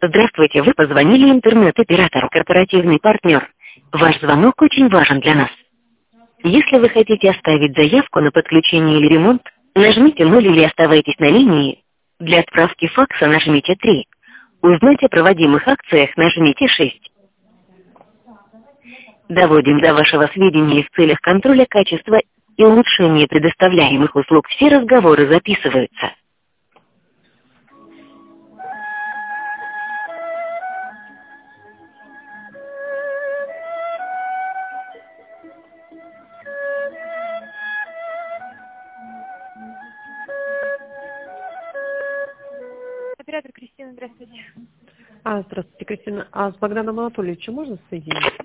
Здравствуйте, вы позвонили интернет-оператору «Корпоративный партнер». Ваш звонок очень важен для нас. Если вы хотите оставить заявку на подключение или ремонт, нажмите 0 или оставайтесь на линии. Для отправки факса нажмите 3. Узнать о проводимых акциях нажмите 6. Доводим до вашего сведения в целях контроля качества и улучшения предоставляемых услуг. Все разговоры записываются. Оператор Кристина, здравствуйте. Здравствуйте, Кристина. А с Богданом Анатольевичем можно соединить?